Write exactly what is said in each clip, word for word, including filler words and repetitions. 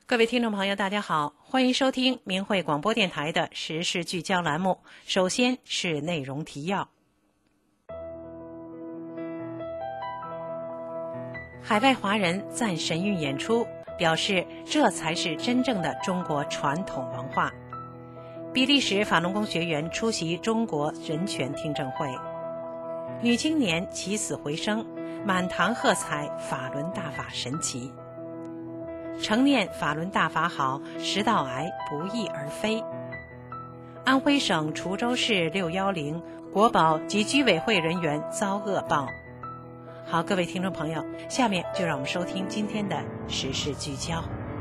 各位听众朋友大家好，欢迎收听明慧广播电台的时事聚焦栏目。首先是内容提要。海外华人赞神韵演出，表示这才是真正的中国传统文化。比利时法轮功学员出席中国人权听证会。女青年起死回生，满堂喝彩，法轮大法神奇。成念法轮大法好，食道癌不翼而飞。安徽省滁州市六一零国保及居委会人员遭恶报。好，各位听众朋友，下面就让我们收听今天的时事聚焦。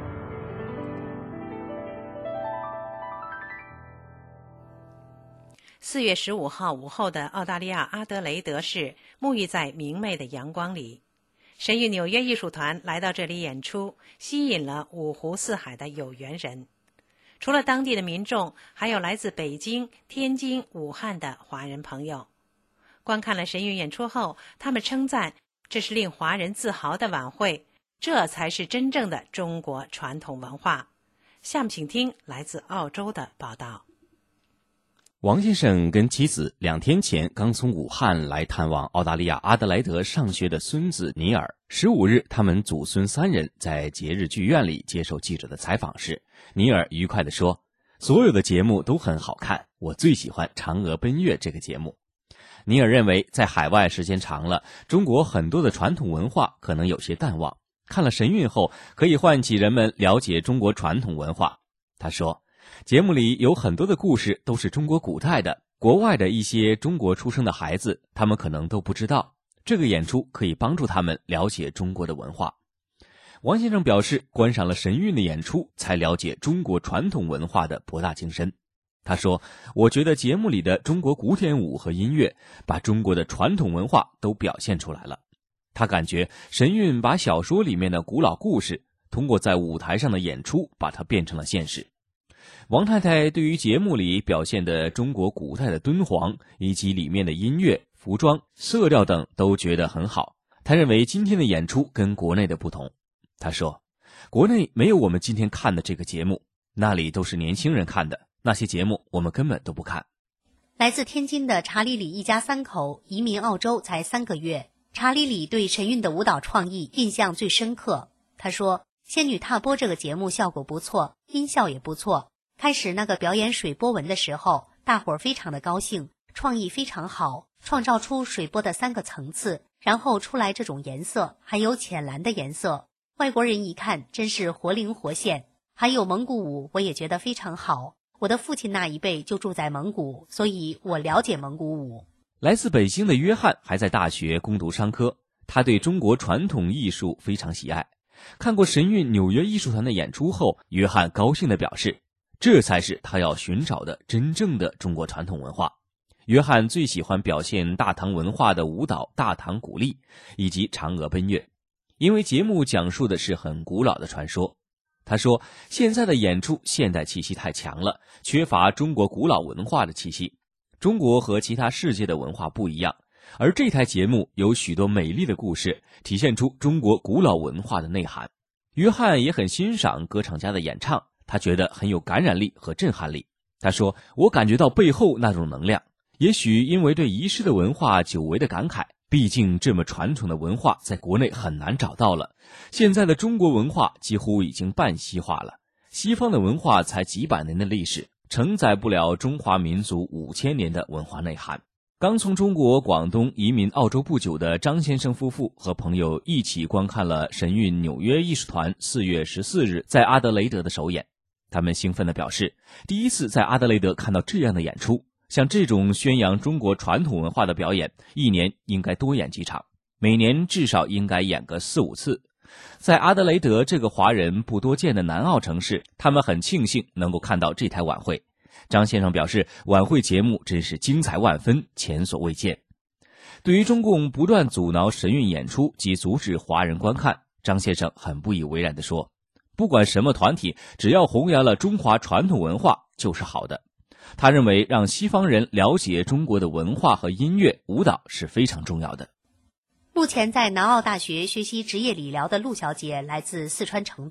四月十五号午后的澳大利亚阿德雷德市沐浴在明媚的阳光里。神韵纽约艺术团来到这里演出，吸引了五湖四海的有缘人。除了当地的民众，还有来自北京、天津、武汉的华人朋友。观看了神韵演出后，他们称赞这是令华人自豪的晚会，这才是真正的中国传统文化。下面请听来自澳洲的报道。 王先生跟妻子两天前刚从武汉来探望澳大利亚阿德莱德上学的孙子尼尔。十五日，他们祖孙三人在节日剧院里接受记者的采访时，尼尔愉快地说：“所有的节目都很好看，我最喜欢《嫦娥奔月》这个节目。”尼尔认为，在海外时间长了，中国很多的传统文化可能有些淡忘，看了神韵后，可以唤起人们了解中国传统文化。他说，节目里有很多的故事都是中国古代的，国外的一些中国出生的孩子，他们可能都不知道。这个演出可以帮助他们了解中国的文化。王先生表示，观赏了神韵的演出，才了解中国传统文化的博大精深。他说，我觉得节目里的中国古典舞和音乐，把中国的传统文化都表现出来了。他感觉神韵把小说里面的古老故事，通过在舞台上的演出，把它变成了现实。王太太对于节目里表现的中国古代的敦煌以及里面的音乐、服装、色调等都觉得很好。她认为今天的演出跟国内的不同。她说，国内没有我们今天看的这个节目，那里都是年轻人看的，那些节目我们根本都不看。 来自天津的查理里一家三口移民澳洲才三个月，查理里对神韵的舞蹈创意印象最深刻。他说，仙女踏波这个节目效果不错，音效也不错。开始那个表演水波纹的时候，大伙儿非常的高兴，创意非常好，创造出水波的三个层次，然后出来这种颜色，还有浅蓝的颜色，外国人一看真是活灵活现。还有蒙古舞，我也觉得非常好，我的父亲那一辈就住在蒙古，所以我了解蒙古舞。 来自北京的约翰还在大学攻读商科，他对中国传统艺术非常喜爱。看过神韵纽约艺术团的演出后，约翰高兴地表示，这才是他要寻找的真正的中国传统文化。约翰最喜欢表现大唐文化的舞蹈大唐古丽以及嫦娥奔月，因为节目讲述的是很古老的传说。他说，现在的演出现代气息太强了，缺乏中国古老文化的气息。中国和其他世界的文化不一样，而这台节目有许多美丽的故事，体现出中国古老文化的内涵。约翰也很欣赏歌唱家的演唱，他觉得很有感染力和震撼力。他说，我感觉到背后那种能量，也许因为对遗失的文化久违的感慨，毕竟这么传统的文化在国内很难找到了。现在的中国文化几乎已经半西化了，西方的文化才几百年的历史，承载不了中华民族五千年的文化内涵。刚从中国广东移民澳洲不久的张先生夫妇和朋友一起观看了神韵纽约艺术团四月十四日在阿德雷德的首演。他们兴奋地表示，第一次在阿德雷德看到这样的演出，像这种宣扬中国传统文化的表演，一年应该多演几场，每年至少应该演个四五次。在阿德雷德这个华人不多见的南澳城市，他们很庆幸能够看到这台晚会。张先生表示，晚会节目真是精彩万分，前所未见。对于中共不断阻挠神韵演出及阻止华人观看，张先生很不以为然地说，不管什么团体，只要弘扬了中华传统文化就是好的。他认为让西方人了解中国的文化和音乐、舞蹈是非常重要的。 目前在南澳大学学习职业理疗的陆小姐来自四川成都，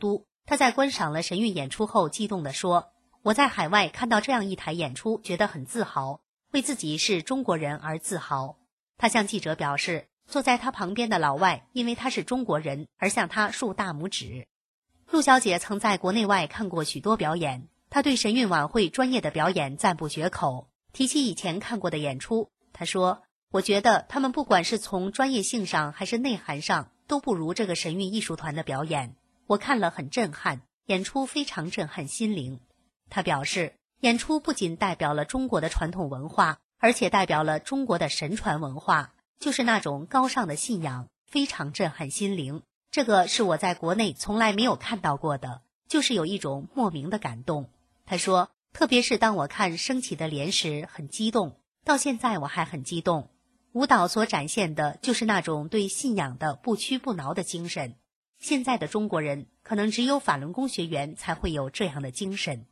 他在观赏了神韵演出后激动地说，我在海外看到这样一台演出觉得很自豪，为自己是中国人而自豪。他向记者表示，坐在他旁边的老外因为他是中国人而向他竖大拇指。陆小姐曾在国内外看过许多表演，她对神韵晚会专业的表演赞不绝口。提起以前看过的演出，她说，我觉得他们不管是从专业性上还是内涵上都不如这个神韵艺术团的表演，我看了很震撼，演出非常震撼心灵。他表示，演出不仅代表了中国的传统文化，而且代表了中国的神传文化，就是那种高尚的信仰，非常震撼心灵。这个是我在国内从来没有看到过的，就是有一种莫名的感动。他说，特别是当我看升起的莲时很激动，到现在我还很激动。舞蹈所展现的就是那种对信仰的不屈不挠的精神。现在的中国人可能只有法轮功学员才会有这样的精神。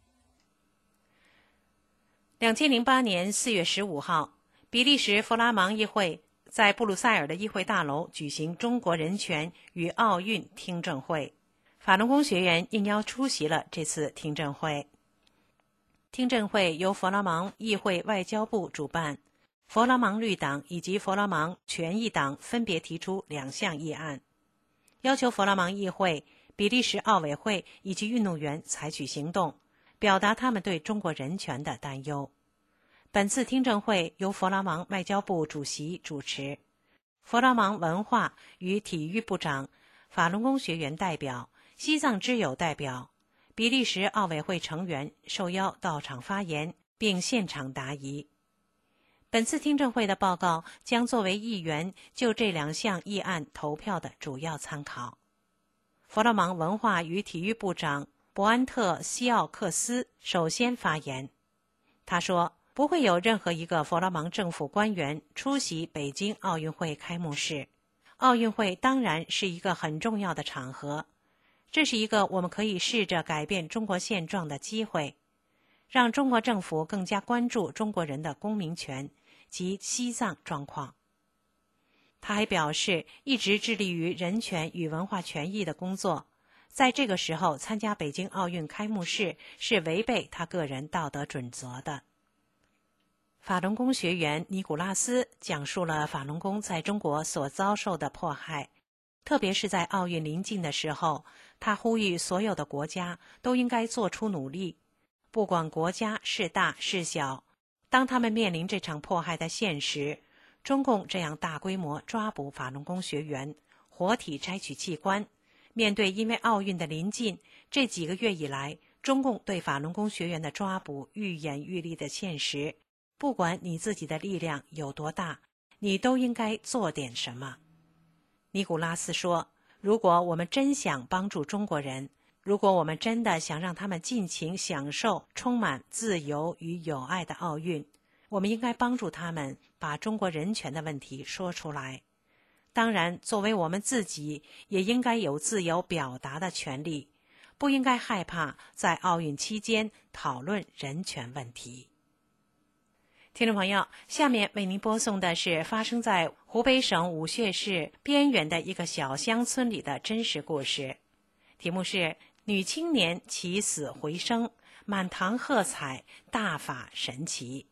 两千零八年四月十五号，比利时弗拉芒议会在布鲁塞尔的议会大楼举行中国人权与奥运听证会，法轮功学员应邀出席了这次听证会。听证会由弗拉芒议会外交部主办，弗拉芒绿党以及弗拉芒权益党分别提出两项议案，要求弗拉芒议会、比利时奥委会以及运动员采取行动，表达他们对中国人权的担忧。本次听证会由弗拉芒外交部主席主持，弗拉芒文化与体育部长、法轮功学员代表、西藏之友代表、比利时奥委会成员受邀到场发言，并现场答疑。本次听证会的报告将作为议员就这两项议案投票的主要参考。弗拉芒文化与体育部长伯安特·西奥克斯首先发言，他说，不会有任何一个弗拉芒政府官员出席北京奥运会开幕式。奥运会当然是一个很重要的场合，这是一个我们可以试着改变中国现状的机会，让中国政府更加关注中国人的公民权及西藏状况。他还表示，一直致力于人权与文化权益的工作，在这个时候参加北京奥运开幕式是违背他个人道德准则的。法轮功学员尼古拉斯讲述了法轮功在中国所遭受的迫害，特别是在奥运临近的时候，他呼吁所有的国家都应该做出努力，不管国家是大是小，当他们面临这场迫害的现实，中共这样大规模抓捕法轮功学员，活体摘取器官，面对因为奥运的临近，这几个月以来中共对法轮功学员的抓捕愈演愈烈的现实，不管你自己的力量有多大，你都应该做点什么。尼古拉斯说，如果我们真想帮助中国人，如果我们真的想让他们尽情享受充满自由与友爱的奥运，我们应该帮助他们把中国人权的问题说出来。当然，作为我们自己，也应该有自由表达的权利，不应该害怕在奥运期间讨论人权问题。听众朋友，下面为您播送的是发生在湖北省武穴市边缘的一个小乡村里的真实故事，题目是女青年起死回生，满堂喝彩，大法神奇。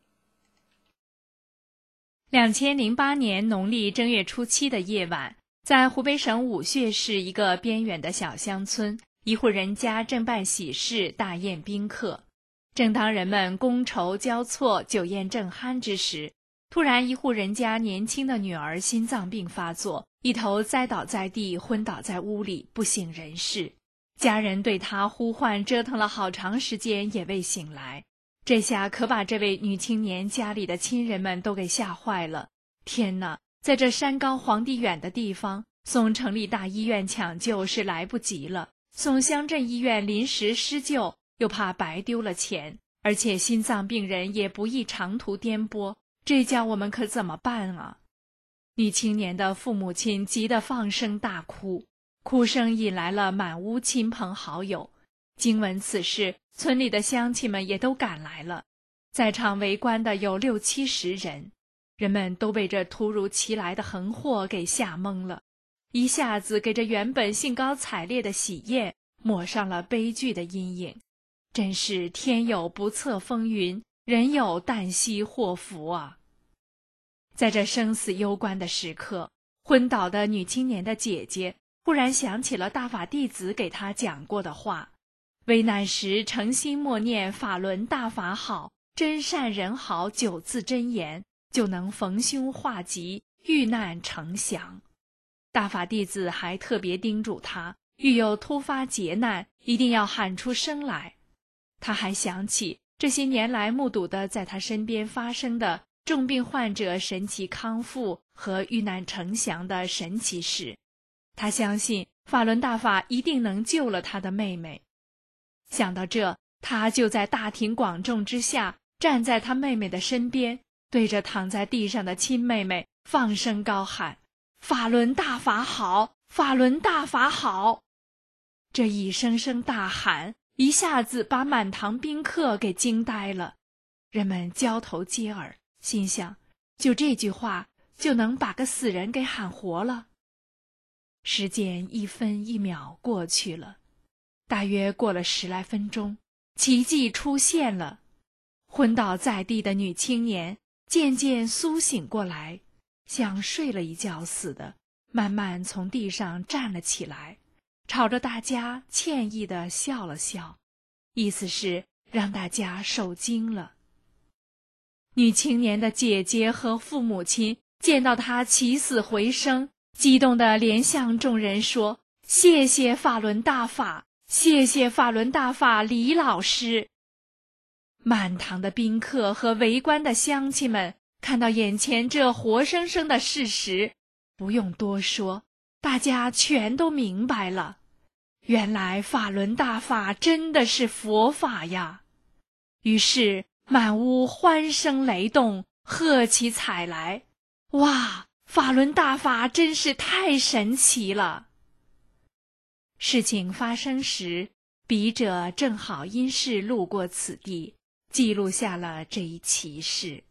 两千零八年农历正月初七的夜晚，在湖北省武穴市一个边远的小乡村，一户人家正办喜事，大宴宾客。正当人们觥筹交错，酒宴正酣之时，突然一户人家年轻的女儿心脏病发作，一头栽倒在地，昏倒在屋里，不省人事。家人对她呼唤折腾了好长时间，也未醒来。这下可把这位女青年家里的亲人们都给吓坏了。天哪，在这山高皇帝远的地方，送城里大医院抢救是来不及了，送乡镇医院临时施救又怕白丢了钱，而且心脏病人也不易长途颠簸，这叫我们可怎么办啊？女青年的父母亲急得放声大哭，哭声引来了满屋亲朋好友。经闻此事，村里的乡亲们也都赶来了，在场围观的有六七十人，人们都被这突如其来的横祸给吓懵了，一下子给这原本兴高采烈的喜宴抹上了悲剧的阴影。真是天有不测风云，人有旦夕祸福啊！在这生死攸关的时刻，昏倒的女青年的姐姐忽然想起了大法弟子给她讲过的话：危难时诚心默念法轮大法好，真善人好九字真言，就能逢凶化吉，遇难成祥。大法弟子还特别叮嘱她，遇有突发劫难，一定要喊出声来。他还想起这些年来目睹的在他身边发生的重病患者神奇康复和遇难成祥的神奇事，他相信法轮大法一定能救了他的妹妹。想到这，他就在大庭广众之下站在他妹妹的身边，对着躺在地上的亲妹妹放声高喊：法轮大法好，法轮大法好！这一声声大喊一下子把满堂宾客给惊呆了，人们交头接耳，心想，就这句话就能把个死人给喊活了。时间一分一秒过去了，大约过了十来分钟，奇迹出现了。昏倒在地的女青年渐渐苏醒过来，像睡了一觉似的，慢慢从地上站了起来，朝着大家歉意地笑了笑，意思是让大家受惊了。女青年的姐姐和父母亲见到她起死回生，激动地连向众人说：谢谢法轮大法，谢谢法轮大法李老师。满堂的宾客和围观的乡亲们看到眼前这活生生的事实，不用多说，大家全都明白了。原来法轮大法真的是佛法呀！于是满屋欢声雷动，喝起彩来。哇，法轮大法真是太神奇了！事情发生时，笔者正好因事路过此地，记录下了这一奇事。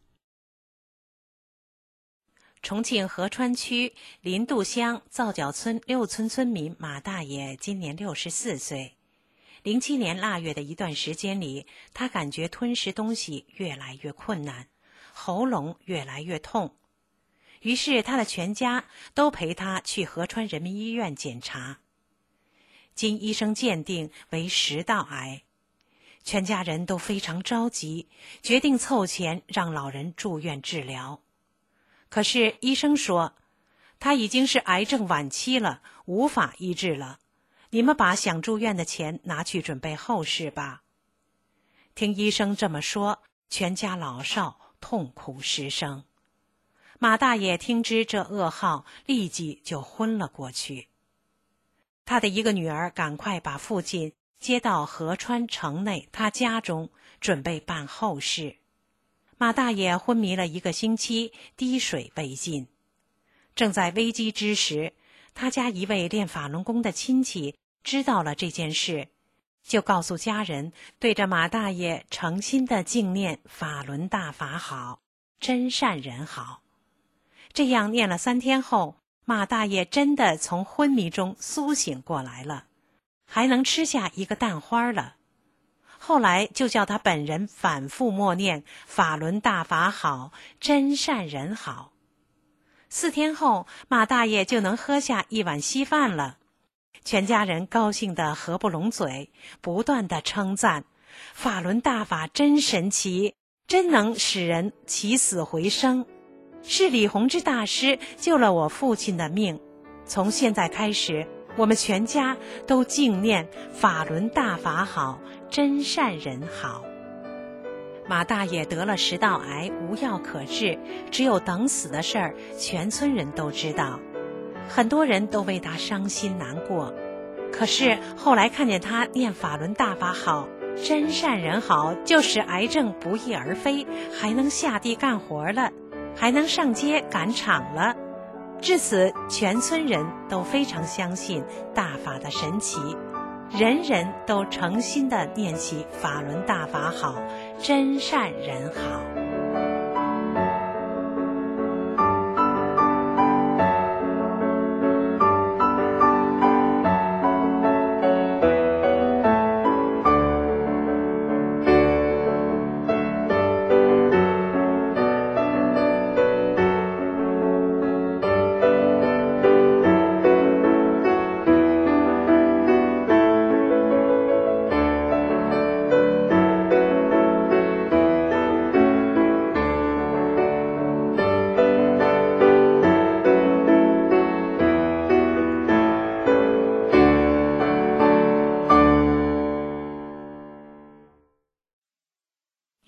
重庆合川区林渡乡皂角村六村村民马大爷今年六十四岁。零七年腊月的一段时间里，他感觉吞食东西越来越困难，喉咙越来越痛。于是他的全家都陪他去合川人民医院检查，经医生鉴定为食道癌。全家人都非常着急，决定凑钱让老人住院治疗。可是医生说，他已经是癌症晚期了，无法医治了，你们把想住院的钱拿去准备后事吧。听医生这么说，全家老少痛哭失声。马大爷听知这噩耗，立即就昏了过去。他的一个女儿赶快把父亲接到合川城内他家中，准备办后事。马大爷昏迷了一个星期，滴水未进。正在危机之时，他家一位练法轮功的亲戚知道了这件事，就告诉家人，对着马大爷诚心的敬念法轮大法好，真善人好。这样念了三天后，马大爷真的从昏迷中苏醒过来了，还能吃下一个蛋花了。后来就叫他本人反复默念法轮大法好，真善人好。四天后，马大爷就能喝下一碗稀饭了。全家人高兴得合不拢嘴，不断地称赞法轮大法真神奇，真能使人起死回生。是李洪志大师救了我父亲的命，从现在开始，我们全家都敬念法轮大法好，真善人好。马大爷得了食道癌，无药可治，只有等死的事儿，全村人都知道，很多人都为他伤心难过。可是后来看见他念法轮大法好，真善人好，就使癌症不翼而飞，还能下地干活了，还能上街赶场了。至此，全村人都非常相信大法的神奇，人人都诚心地念起法轮大法好，真善人好。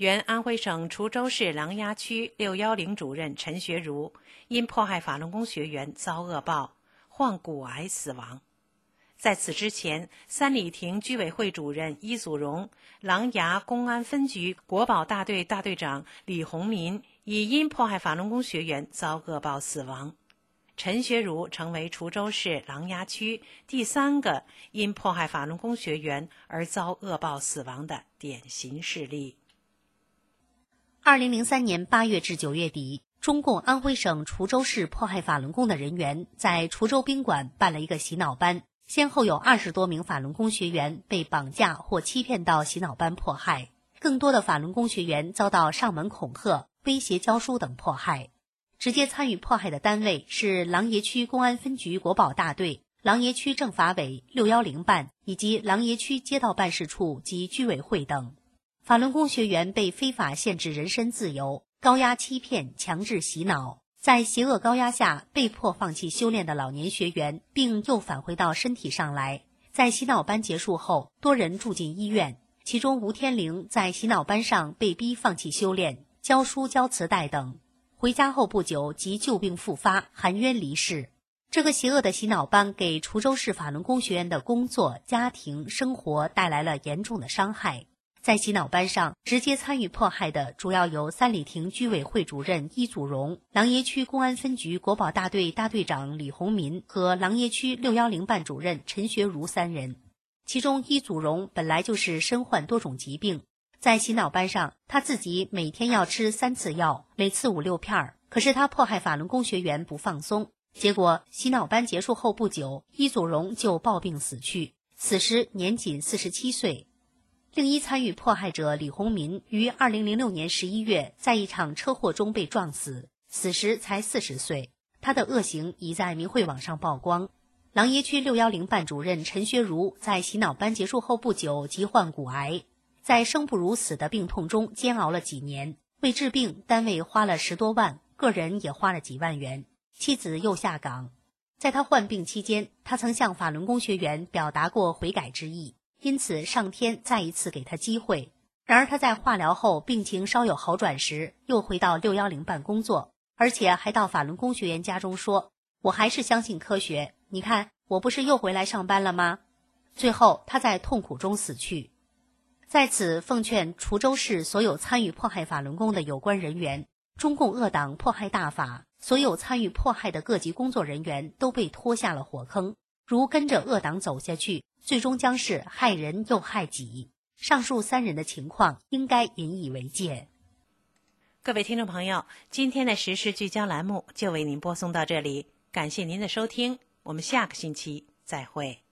原安徽省滁州市琅琊区六一零主任陈学儒因迫害法轮功学员遭恶报，患骨癌死亡。在此之前，三里亭居委会主任伊祖荣、琅琊公安分局国保大队大队长李洪民已因迫害法轮功学员遭恶报死亡。陈学儒成为滁州市琅琊区第三个因迫害法轮功学员而遭恶报死亡的典型事例。 二零零三年八月至九月底，中共安徽省滁州市迫害法轮功的人员在滁州宾馆办了一个洗脑班，先后有二十多名法轮功学员被绑架或欺骗到洗脑班迫害，更多的法轮功学员遭到上门恐吓、威胁教书等迫害。直接参与迫害的单位是琅琊区公安分局国保大队、琅琊区政法委六一零办以及琅琊区街道办事处及居委会等。法轮功学员被非法限制人身自由，高压欺骗、强制洗脑，在邪恶高压下被迫放弃修炼的老年学员，并又返回到身体上来。在洗脑班结束后，多人住进医院，其中吴天玲在洗脑班上被逼放弃修炼、教书教磁带等，回家后不久即旧病复发，含冤离世。这个邪恶的洗脑班给滁州市法轮功学员的工作、家庭、生活带来了严重的伤害。在洗脑班上直接参与迫害的主要有三里亭居委会主任伊祖荣、琅琊区公安分局国保大队大队长李洪民和琅琊区六一零办主任陈学儒三人。其中伊祖荣本来就是身患多种疾病，在洗脑班上他自己每天要吃三次药，每次五六片，可是他迫害法轮功学员不放松，结果洗脑班结束后不久，伊祖荣就暴病死去，此时年仅四十七岁。另一参与迫害者李洪民于二零零六年十一月在一场车祸中被撞死，死时才四十岁。他的恶行已在明慧网上曝光。琅琊区六一零办主任陈学儒在洗脑班结束后不久即患骨癌，在生不如死的病痛中煎熬了几年，为治病单位花了十多万，个人也花了几万元，妻子又下岗。在他患病期间，他曾向法轮功学员表达过悔改之意，因此上天再一次给他机会。然而他在化疗后病情稍有好转时，又回到六一零办工作，而且还到法轮功学员家中说，我还是相信科学，你看我不是又回来上班了吗？最后他在痛苦中死去。在此奉劝滁州市所有参与迫害法轮功的有关人员，中共恶党迫害大法，所有参与迫害的各级工作人员都被拖下了火坑，如跟着恶党走下去，最终将是害人又害己。上述三人的情况应该引以为戒。 各位听众朋友，今天的时事聚焦栏目就为您播送到这里，感谢您的收听，我们下个星期再会。